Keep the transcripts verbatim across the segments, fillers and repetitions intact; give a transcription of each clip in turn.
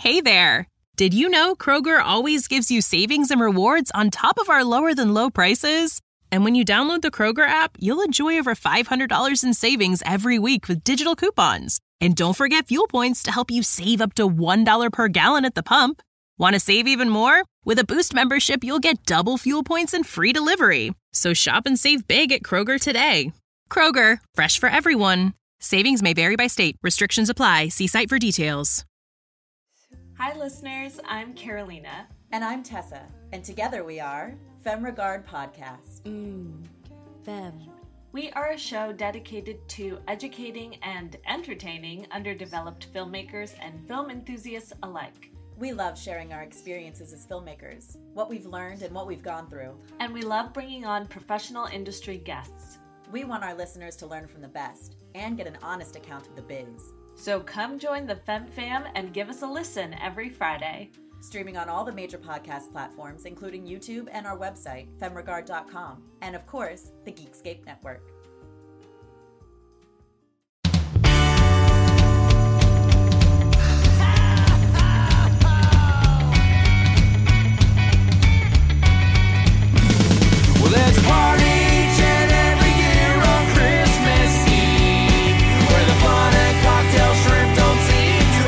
Hey there! Did you know Kroger always gives you savings and rewards on top of our lower-than-low prices? And when you download the Kroger app, you'll enjoy over five hundred dollars in savings every week with digital coupons. And don't forget fuel points to help you save up to one dollar per gallon at the pump. Want to save even more? With a Boost membership, you'll get double fuel points and free delivery. So shop and save big at Kroger today. Kroger, fresh for everyone. Savings may vary by state. Restrictions apply. See site for details. Hi listeners, I'm Carolina. And I'm Tessa. And together we are Femme Regard Podcast. Mmm, Femme. We are a show dedicated to educating and entertaining underdeveloped filmmakers and film enthusiasts alike. We love sharing our experiences as filmmakers, what we've learned and what we've gone through. And we love bringing on professional industry guests. We want our listeners to learn from the best and get an honest account of the biz. So come join the Femme Fam and give us a listen every Friday. Streaming on all the major podcast platforms, including YouTube and our website, femme regard dot com, and of course, the Geekscape Network. Well, there's a party each and every year on Christmas Eve, where the fun and cocktail shrimp don't seem to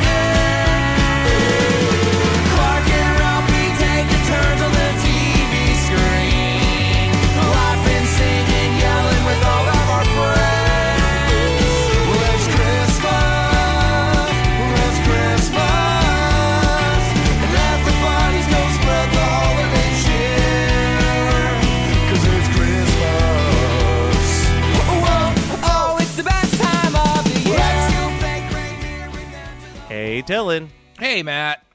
end. Clark and Ralphie taking turns on the T V screen, laughing, singing, yelling with all of our friends. Well, it's Christmas, well, it's Christmas, and let the parties go spread the holiday cheer, 'cause it's Christmas. Whoa, oh, it's the best time of the year. Let's go fake reindeer revenge. Hey, Dylan. Hey, Matt.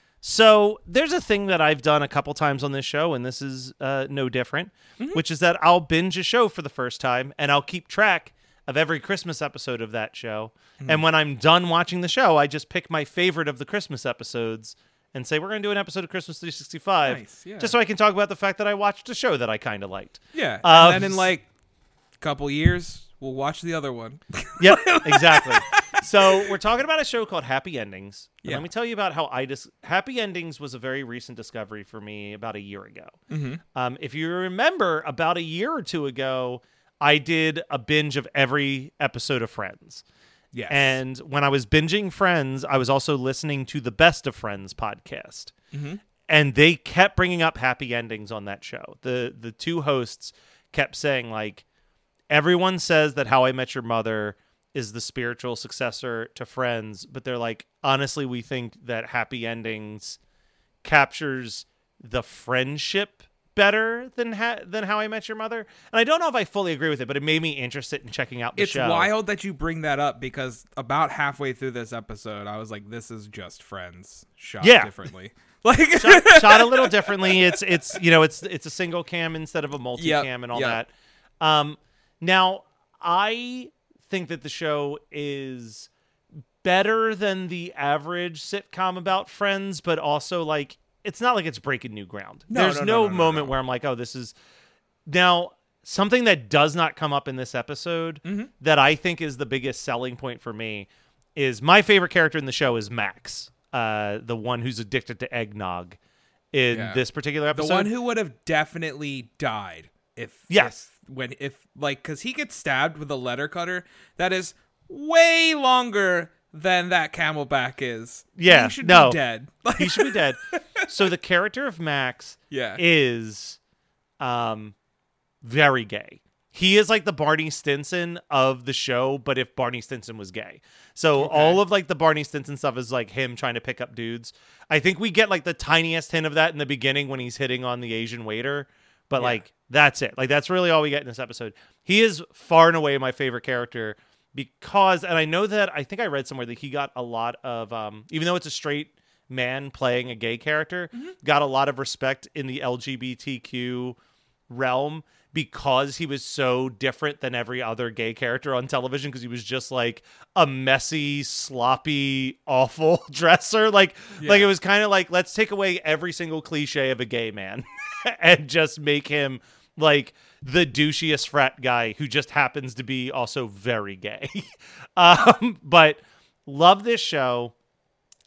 So there's a thing that I've done a couple times on this show, and this is uh, no different, which is that I'll binge a show for the first time, and I'll keep track of every Christmas episode of that show. And when I'm done watching the show, I just pick my favorite of the Christmas episodes and say, we're going to do an episode of Christmas three sixty-five, Nice, yeah. just so I can talk about the fact that I watched a show that I kind of liked. Yeah. Um, and then in like a couple years, we'll watch the other one. Yep, exactly. So we're talking about a show called Happy Endings. And Yeah. let me tell you about how I dis- Happy Endings was a very recent discovery for me about a year ago. Mm-hmm. Um, if you remember, about a year or two ago, I did a binge of every episode of Friends. Yes. And when I was binging Friends, I was also listening to the Best of Friends podcast. Mhm. And they kept bringing up happy endings on that show. The the two hosts kept saying, like, everyone says that How I Met Your Mother is the spiritual successor to Friends, but they're like, honestly, we think that Happy Endings captures the friendship better than ha- than How I Met Your Mother. And I don't know if I fully agree with it, but it made me interested in checking out the it's show. wild that you bring that up because about halfway through this episode, I was like, this is just Friends shot Yeah. differently. Like shot, shot a little differently. It's it's you know it's it's a single cam instead of a multi cam Yep, and all yep. that. Um, now I think that the show is better than the average sitcom about Friends, but also like it's not like it's breaking new ground. No, There's no, no, no, no, no, moment no. where I'm like, oh, this is now something that does not come up in this episode Mm-hmm. that I think is the biggest selling point for me is my favorite character in the show is Max, uh, the one who's addicted to eggnog in Yeah. this particular the episode. one who would have definitely died if Yes. if- when if like because he gets stabbed with a letter cutter that is way longer than that Camelback is. Yeah, he should no. be dead. Like, He should be dead. So the character of Max Yeah. is um, very gay. He is like the Barney Stinson of the show, but if Barney Stinson was gay. So Okay. all of like the Barney Stinson stuff is like him trying to pick up dudes. I think we get like the tiniest hint of that in the beginning when he's hitting on the Asian waiter. But Yeah. like that's it. Like that's really all we get in this episode. He is far and away my favorite character because, and I know that I think I read somewhere that he got a lot of, um, even though it's a straight man playing a gay character, got a lot of respect in the L G B T Q realm because he was so different than every other gay character on television because he was just like a messy, sloppy, awful dresser. Like, like Yeah. it was kind of like, let's take away every single cliche of a gay man and just make him like the douchiest frat guy who just happens to be also very gay. um, but love this show.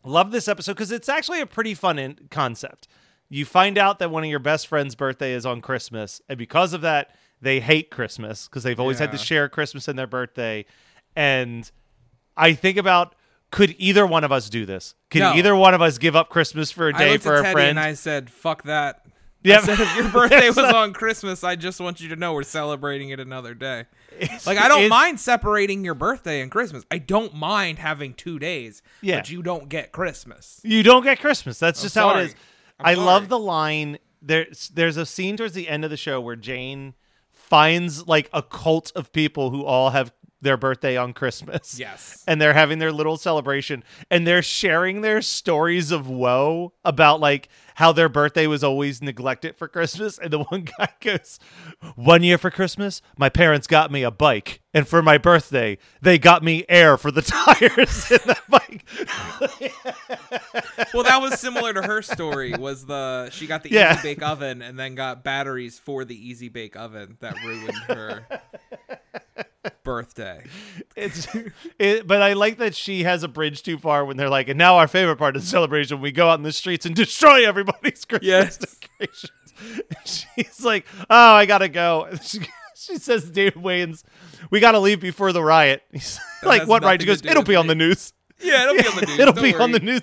Love this episode because it's actually a pretty fun in- concept. You find out that one of your best friend's birthday is on Christmas, and because of that, they hate Christmas because they've always Yeah. had to share Christmas and their birthday. And I think about, could either one of us do this? Could No. either one of us give up Christmas for a I day looked for at a Teddy friend? and I said, fuck that. Yeah. I said, if your birthday was on Christmas, I just want you to know we're celebrating it another day. It's- Like, I don't it's- mind separating your birthday and Christmas. I don't mind having two days, Yeah. but you don't get Christmas. You don't get Christmas. That's just how it sorry. is. I'm I sorry. love the line. There's there's a scene towards the end of the show where Jane finds like a cult of people who all have their birthday on Christmas. Yes. And they're having their little celebration and they're sharing their stories of woe about like how their birthday was always neglected for Christmas. And the one guy goes, one year for Christmas, my parents got me a bike. And for my birthday, they got me air for the tires in that bike. Well, that was similar to her story. Was the she got the Yeah. Easy Bake Oven and then got batteries for the Easy Bake Oven that ruined her birthday. It's, it, but I like that she has a bridge too far when they're like, and now our favorite part of the celebration, we go out in the streets and destroy everybody's Christmas Yes. decorations. She's like, oh, I gotta go. She, she says to David Wayans, we gotta leave before the riot. He's That like, has what riot? nothing She to goes, do it'll with be on me." the news. Yeah, it'll be on the news. It'll Don't be on the worry.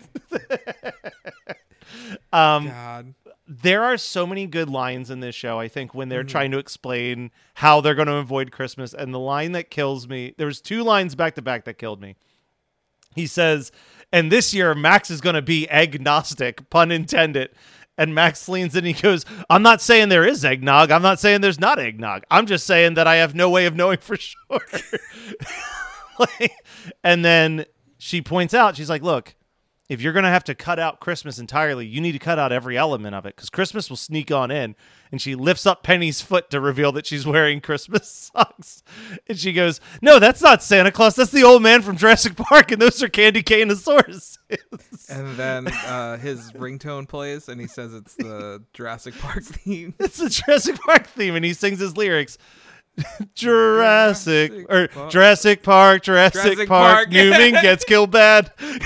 news. um, God. there are so many good lines in this show. I think when Mm-hmm. they're trying to explain how they're going to avoid Christmas, and the line that kills me, there was two lines back to back that killed me. He says, and this year Max is going to be agnostic, pun intended. And Max leans in and he goes, I'm not saying there is eggnog. I'm not saying there's not eggnog. I'm just saying that I have no way of knowing for sure. Like, and then she points out, she's like, look, if you're going to have to cut out Christmas entirely, you need to cut out every element of it because Christmas will sneak on in. And she lifts up Penny's foot to reveal that she's wearing Christmas socks. And she goes, no, that's not Santa Claus. That's the old man from Jurassic Park. And those are candy caneosaurus. And then uh, his ringtone plays, and he says it's the Jurassic Park theme. It's the Jurassic Park theme. And he sings his lyrics. Jurassic, Jurassic or Park. Jurassic Park, Jurassic, Jurassic Park, Park. Newman gets killed bad.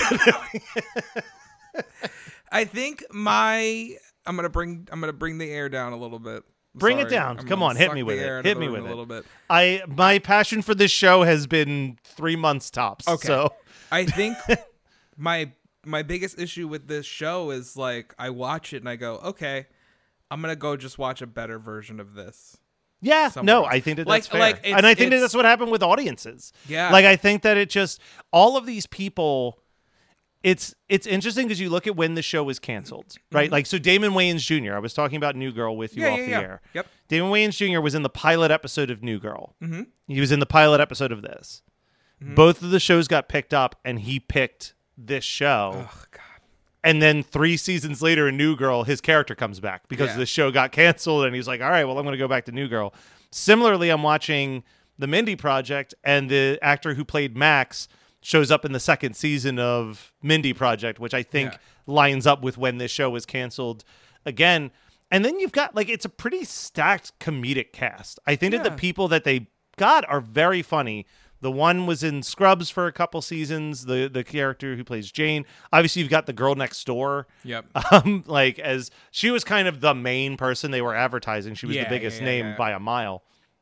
I think my I'm gonna bring I'm gonna bring the air down a little bit. I'm Bring it sorry. down. I'm Come gonna on, hit suck me the with air it. out of Hit the me room with a it. little bit. I my passion for this show has been three months tops. Okay. So I think my my biggest issue with this show is like I watch it and I go, okay, I'm gonna go just watch a better version of this. yeah, Somewhere no, else. I think that Like- that's fair, like, it's- and I think that it's- that's what happened with audiences. Yeah. like I think that it just all of these people. It's it's interesting because you look at when the show was canceled, right? Like so, Damon Wayans Junior I was talking about New Girl with you Yeah, off yeah, the yeah. air. Yep. Damon Wayans Junior was in the pilot episode of New Girl. Mm-hmm. He was in the pilot episode of this. Mm-hmm. Both of the shows got picked up, and he picked this show. Oh God. And then three seasons later in New Girl, his character comes back because Yeah. the show got canceled, and he's like, all right, well, I'm going to go back to New Girl. Similarly, I'm watching The Mindy Project, and the actor who played Max shows up in the second season of Mindy Project, which I think Yeah. lines up with when this show was canceled again. And then you've got, like, it's a pretty stacked comedic cast. I think that Yeah. the people that they got are very funny. The one was in Scrubs for a couple seasons, the the character who plays Jane. Obviously, you've got the girl next door. Yep. Um, like, as she was kind of the main person they were advertising. She was Yeah, the biggest yeah, yeah, name yeah. by a mile.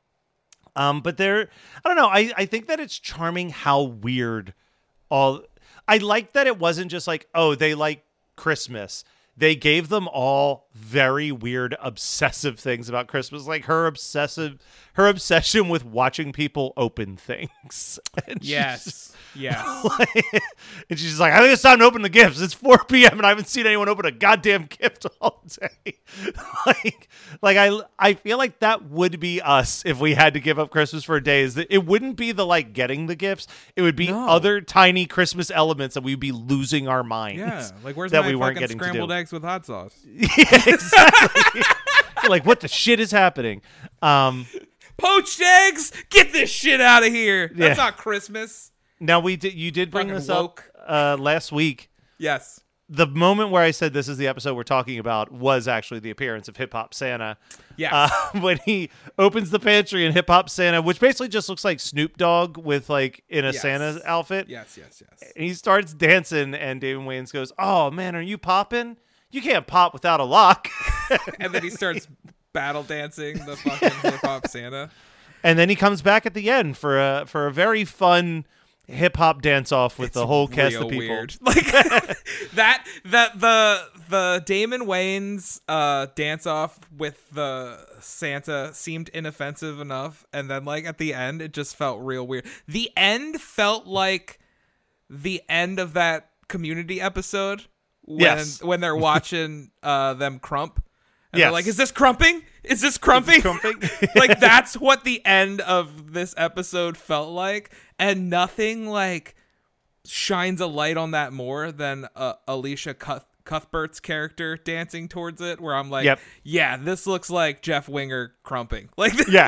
Um, but there, I don't know. I, I think that it's charming how weird all. I like that it wasn't just like, oh, they like Christmas. They gave them all very weird, obsessive things about Christmas, like her obsessive, her obsession with watching people open things. And she's Yes. Yes. like- and she's like, I think it's time to open the gifts. It's four p.m. and I haven't seen anyone open a goddamn gift all day. like, like I, I feel like that would be us if we had to give up Christmas for a day. Is that it wouldn't be the like getting the gifts. It would be No. other tiny Christmas elements that we'd be losing our minds. Yeah. Like where's that my we weren't fucking getting to scrambled do. eggs with hot sauce? Yeah, exactly. Like, what the shit is happening? Um, Poached eggs? Get this shit out of here. That's Yeah. not Christmas. now we did. You did bring Fucking this woke. up uh, last week. Yes. the moment where I said this is the episode we're talking about was actually the appearance of Hip Hop Santa. Yes. Uh, when he opens the pantry and Hip Hop Santa, which basically just looks like Snoop Dogg with like in a Yes. Santa outfit. Yes, yes, yes. And he starts dancing and David Wayans goes, "Oh man, are you popping? You can't pop without a lock." And then he starts battle dancing the fucking Hip Hop Santa. And then he comes back at the end for a for a very fun hip hop dance off with It's the whole cast real of people. Weird. Like that that the the Damon Wayans uh dance off with the Santa seemed inoffensive enough, and then like at the end it just felt real weird. The end felt like the end of that Community episode when Yes. when they're watching uh them crump. And Yes. they're like, is this crumping? Is this crumping? Crumping? Like, that's what the end of this episode felt like. And nothing, like, shines a light on that more than uh, Alicia Cuth- Cuthbert's character dancing towards it, where I'm like, Yep. yeah, this looks like Jeff Winger crumping. Like, Yeah.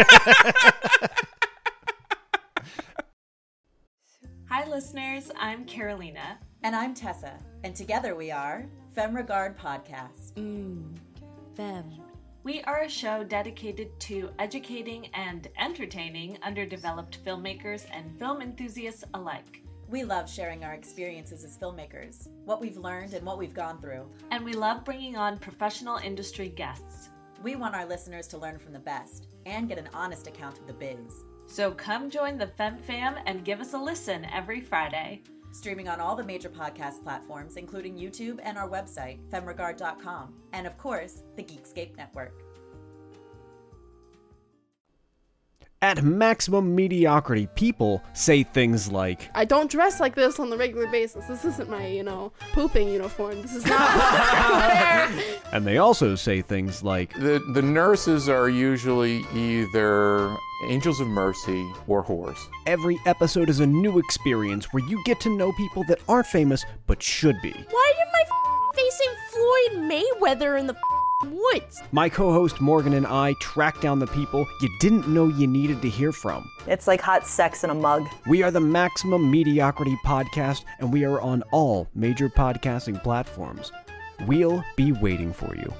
Hi, listeners. I'm Carolina. And I'm Tessa, and together we are Femme Regard Podcast. Mm. Femme. We are a show dedicated to educating and entertaining underdeveloped filmmakers and film enthusiasts alike. We love sharing our experiences as filmmakers, what we've learned and what we've gone through. And we love bringing on professional industry guests. We want our listeners to learn from the best and get an honest account of the biz. So come join the Femme Fam and give us a listen every Friday. Streaming on all the major podcast platforms, including YouTube and our website, femme regard dot com, and of course, the Geekscape Network. At Maximum Mediocrity, people say things like, I don't dress like this on the regular basis. This isn't my, you know, pooping uniform. This is not. and they also say things like, The the nurses are usually either angels of mercy or whores. every episode is a new experience where you get to know people that aren't famous but should be. Why did my f- facing Floyd Mayweather in the f- woods? My co-host Morgan and I track down the people you didn't know you needed to hear from. It's like hot sex in a mug. We are the Maximum Mediocrity Podcast, and we are on all major podcasting platforms. We'll be waiting for you.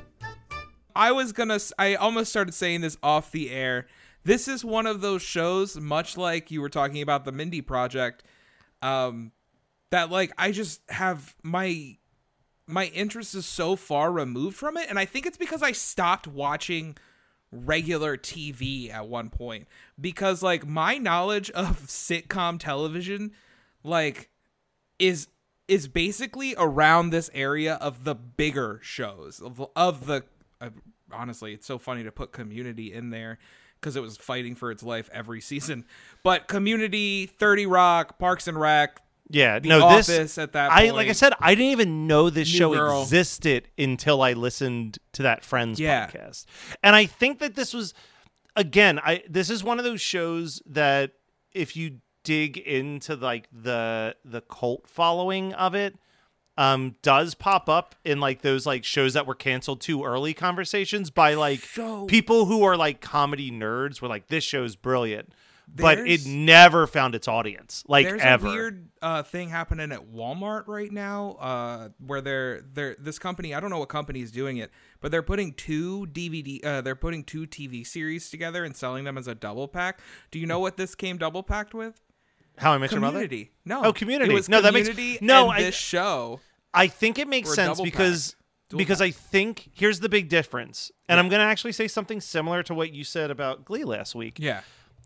I was gonna, I almost started saying this off the air. This is one of those shows, much like you were talking about the Mindy Project, um, that like I just have my my interest is so far removed from it, and I think it's because I stopped watching regular T V at one point, because like my knowledge of sitcom television, like, is is basically around this area of the bigger shows of of the. Uh, honestly, it's so funny to put Community in there, because it was fighting for its life every season. But Community, thirty Rock, Parks and Rec, Yeah, The no, Office this at that I point. like I said, I didn't even know this New show Girl. existed until I listened to that Friends Yeah. podcast. And I think that this was again, I this is one of those shows that if you dig into like the the cult following of it, um does pop up in like those like shows that were canceled too early conversations by like Show- people who are like comedy nerds were like, this show's brilliant. But it There's- never found its audience, like There's ever. a weird uh, thing happening at Walmart right now, uh, where they're they're this company. I don't know what company is doing it, but they're putting two D V D. Uh, they're putting two T V series together and selling them as a double pack. Do you know what this came double packed with? How I Met Your Mother? Community. No. Oh, Community. It was No, that makes- Community no, and I- this show. I think it makes Or a sense double because pack. Dual because pack. I think here's the big difference, and I'm going to actually say something similar to what you said about Glee last week. Yeah.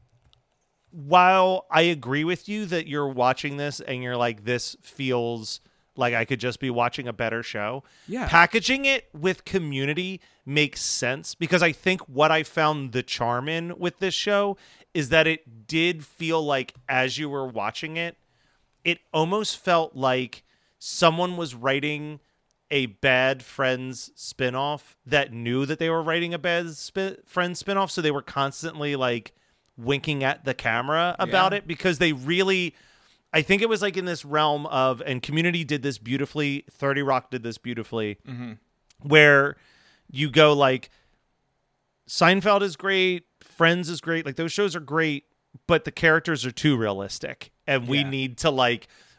While I agree with you that you're watching this and you're like, this feels like I could just be watching a better show. Yeah. Packaging it with Community makes sense, because I think what I found the charm in with this show is that it did feel like, as you were watching it, it almost felt like someone was writing a Bad Friends spinoff that knew that they were writing a Bad Sp- Friends spinoff, so they were constantly like winking at the camera about Yeah. it, because they really, I think it was like in this realm of, and Community did this beautifully, thirty Rock did this beautifully, Mm-hmm. where you go like, Seinfeld is great, Friends is great, like those shows are great, but the characters are too realistic, and we Yeah. need to like,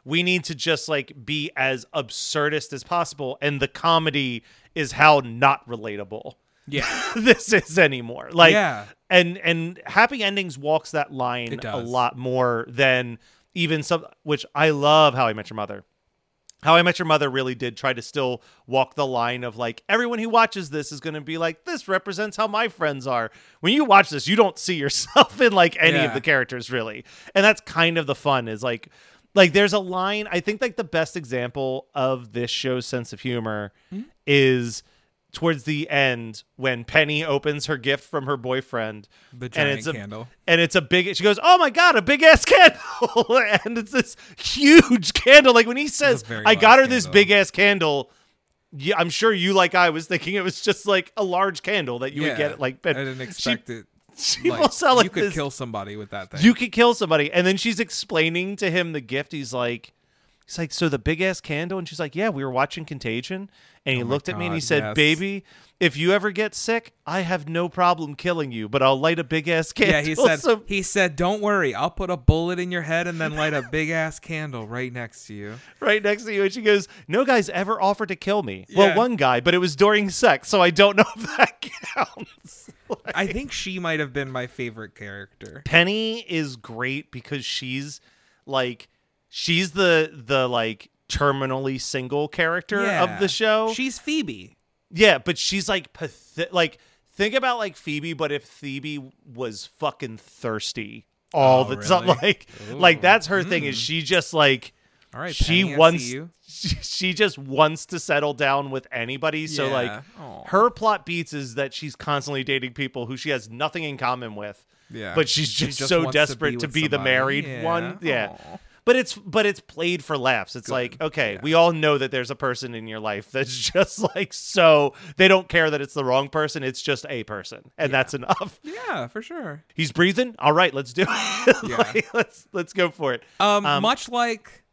we need to just like be as absurdist as possible, and the comedy is how not relatable Yeah. this is anymore. Like, Yeah. and and Happy Endings walks that line a lot more than even some, which I love How I Met Your Mother. How I Met Your Mother really did try to still walk the line of like, everyone who watches this is going to be like, this represents how my friends are. When you watch this, you don't see yourself in like any Yeah. of the characters really. And that's kind of the fun is like, like there's a line, I think like the best example of this show's sense of humor Mm-hmm. is towards the end when Penny opens her gift from her boyfriend. The and giant it's a, candle. And it's a big, she goes, oh my God, a big ass candle. And it's this huge candle. Like when he says, very I got her large this candle. big ass candle. Yeah, I'm sure you, like I was thinking it was just like a large candle that you Yeah. would get. Like, I didn't expect it. She Like, will sell like you could this- kill somebody with that thing. You could kill somebody. And then she's explaining to him the gift. He's like, he's like, so the big ass candle? And she's like, yeah, we were watching Contagion. And he Oh my looked at me and he God, said, yes. baby, if you ever get sick, I have no problem killing you, but I'll light a big ass candle. Yeah, he said. So- He said, "Don't worry, I'll put a bullet in your head and then light a big ass candle right next to you." right next to you. And she goes, no guy's ever offered to kill me. Yeah. Well, one guy, but it was during sex, so I don't know if that counts. I think she might have been my favorite character. Penny is great because she's like, she's the the like terminally single character Yeah. of the show. She's Phoebe. Yeah, but she's like pathetic. Like, think about like Phoebe, but if Phoebe was fucking thirsty all Oh, the time, really? like, Ooh. like that's her thing. Is Mm. she just like, All right, she Penny, I see wants, you. she, she just wants to settle down with anybody. So like, Yeah. Aw. her plot beats is that she's constantly dating people who she has nothing in common with. Yeah. but she's She just, just so wants to desperate be to with be, the somebody. married Yeah. one. Yeah. Aw. But it's but it's played for laughs. It's like, okay, we all know that there's a person in your life that's just like, so they don't care that it's the wrong person. It's just a person, and that's enough. Yeah, for sure. He's breathing. All right, let's do it. Yeah. Like, let's let's go for it. Um, Um, much like,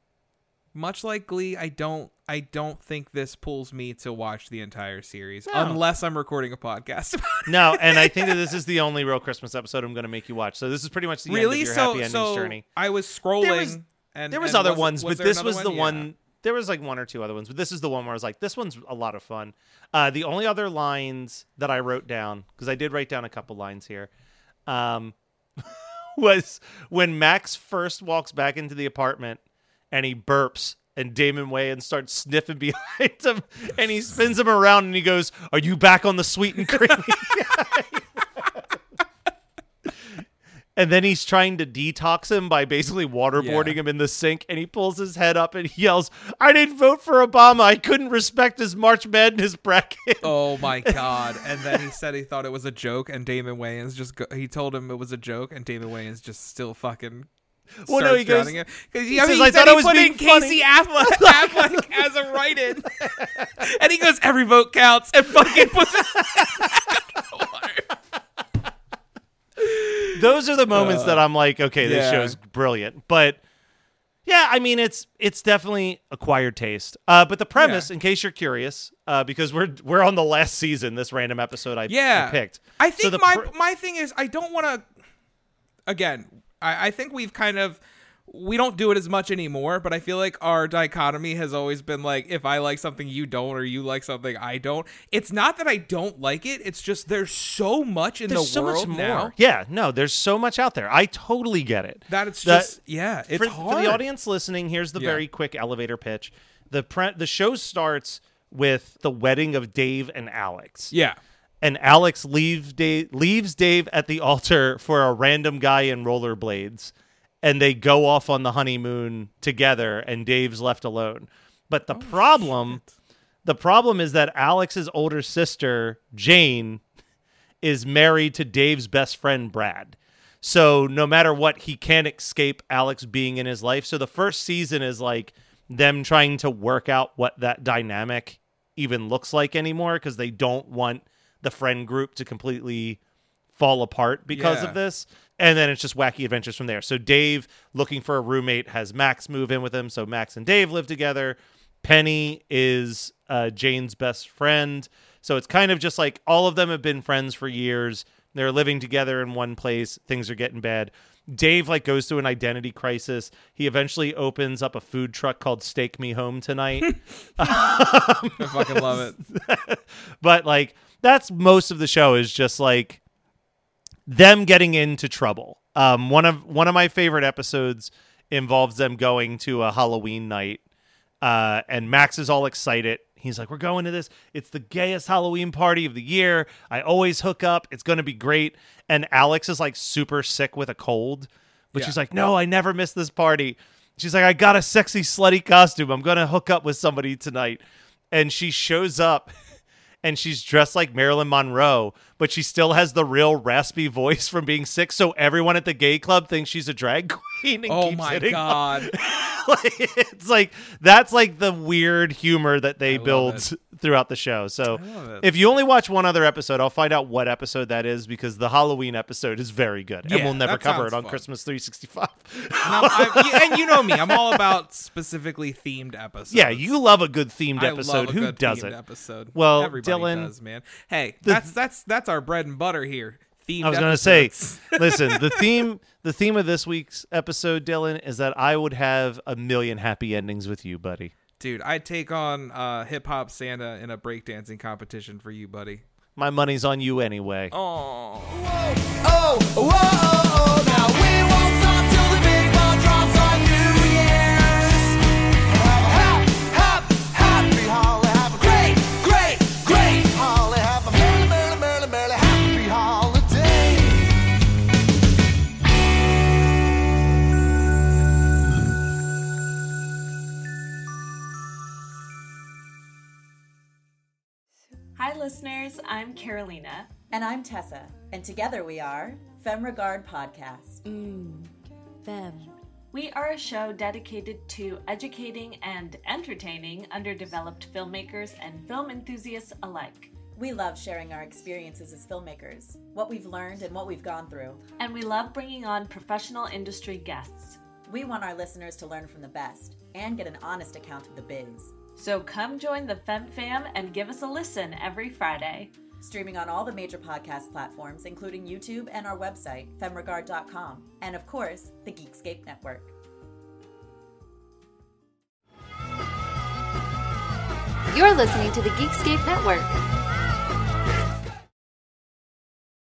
much like Glee, I don't, I don't think this pulls me to watch the entire series No. unless I'm recording a podcast. No, and I think that this is the only real Christmas episode I'm going to make you watch. So this is pretty much the really? end of your so, happy endings so journey. I was scrolling, There was- and there was and other was- ones, was but there this another was the Yeah. one. There was like one or two other ones, but this is the one where I was like, this one's a lot of fun. Uh, the only other lines that I wrote down, because I did write down a couple lines here, um, was when Max first walks back into the apartment and he burps and Damon Wayans starts sniffing behind him and he spins him around and he goes, "Are you back on the sweet and creamy?" And then he's trying to detox him by basically waterboarding Yeah. him in the sink. And he pulls his head up and he yells, "I didn't vote for Obama. I couldn't respect his March Madness bracket." Oh my god! And then he said he thought it was a joke, and Damon Wayans just go, he told him it was a joke, and Damon Wayans just still fucking. Well, no, starts he goes- drowning him. 'Cause he I mean, says, he "I said thought he I was put being in Casey funny." Affleck, Affleck as a write-in, and he goes, "Every vote counts," and fucking puts his Those are the moments Uh, that I'm like, okay, this yeah. show's brilliant. But yeah, I mean, it's it's definitely acquired taste. Uh, but the premise, in case you're curious, uh, because we're we're on the last season, this random episode I, yeah I picked. I So think the my pre- my thing is I don't want to. Again, I, I think we've kind of we don't do it as much anymore, but I feel like our dichotomy has always been like, if I like something you don't, or you like something I don't. It's not that I don't like it. It's just there's so much in There's the so world much more. now Yeah, no, there's so much out there. I totally get it. that it's That- just yeah, it's for, hard. for the audience listening, here's the Yeah. very quick elevator pitch. The pre- the show starts with the wedding of Dave and Alex. Yeah. And Alex leaves Dave, leaves Dave at the altar for a random guy in rollerblades. And they go off on the honeymoon together, and Dave's left alone. But the problem, the problem is that Alex's older sister, Jane, is married to Dave's best friend, Brad. So no matter what, he can't escape Alex being in his life. So the first season is like them trying to work out what that dynamic even looks like anymore, because they don't want the friend group to completely fall apart because Yeah. of this. And then it's just wacky adventures from there. So Dave, looking for a roommate, has Max move in with him. So Max and Dave live together. Penny is uh, Jane's best friend. So it's kind of just like all of them have been friends for years. They're living together in one place. Things are getting bad. Dave like goes through an identity crisis. He eventually opens up a food truck called Steak Me Home Tonight. I fucking love it. But like that's most of the show is just like them getting into trouble. Um, one of one of my favorite episodes involves them going to a Halloween night, uh, and Max is all excited. He's like, we're going to this. It's the gayest Halloween party of the year. I always hook up. It's going to be great. And Alex is like super sick with a cold, but Yeah. she's like, no, I never miss this party. She's like, I got a sexy, slutty costume. I'm going to hook up with somebody tonight. And she shows up and she's dressed like Marilyn Monroe, but she still has the real raspy voice from being sick. So everyone at the gay club thinks she's a drag queen. And Oh keeps my hitting God. on- like, it's like, that's like the weird humor that they build it. throughout the show. So I love it. if you only watch one other episode, I'll find out what episode that is because the Halloween episode is very good. Yeah, and we'll never that cover sounds it on fun. Christmas three sixty-five. And, I'm, I'm, and you know me, I'm all about specifically themed episodes. Yeah, you love a good themed I episode. love a Who good doesn't? themed episode. Well, Everybody Dylan, does, man. Hey, the- that's that's that's our bread and butter here. Themed I was going to say, episodes. listen, the theme the theme of this week's episode, Dylan, is that I would have a million happy endings with you, buddy. Dude, I'd take on uh, Hip Hop Santa in a breakdancing competition for you, buddy. My money's on you anyway. Oh. Oh, whoa, oh, oh, now we won't stop till the big ball drops on New Year's. Hop, hop, happy holly, have a great, great, great holly, have a merry, merry, merry, merry, happy holiday. Hi, listeners. I'm Carolina. And I'm Tessa. And together we are Femme Regard Podcast. Mmm. Femme. We are a show dedicated to educating and entertaining underdeveloped filmmakers and film enthusiasts alike. We love sharing our experiences as filmmakers, what we've learned and what we've gone through. And we love bringing on professional industry guests. We want our listeners to learn from the best and get an honest account of the biz. So come join the Femme Fam and give us a listen every Friday. Streaming on all the major podcast platforms, including YouTube and our website, femme regard dot com. And of course, the Geekscape Network. You're listening to the Geekscape Network.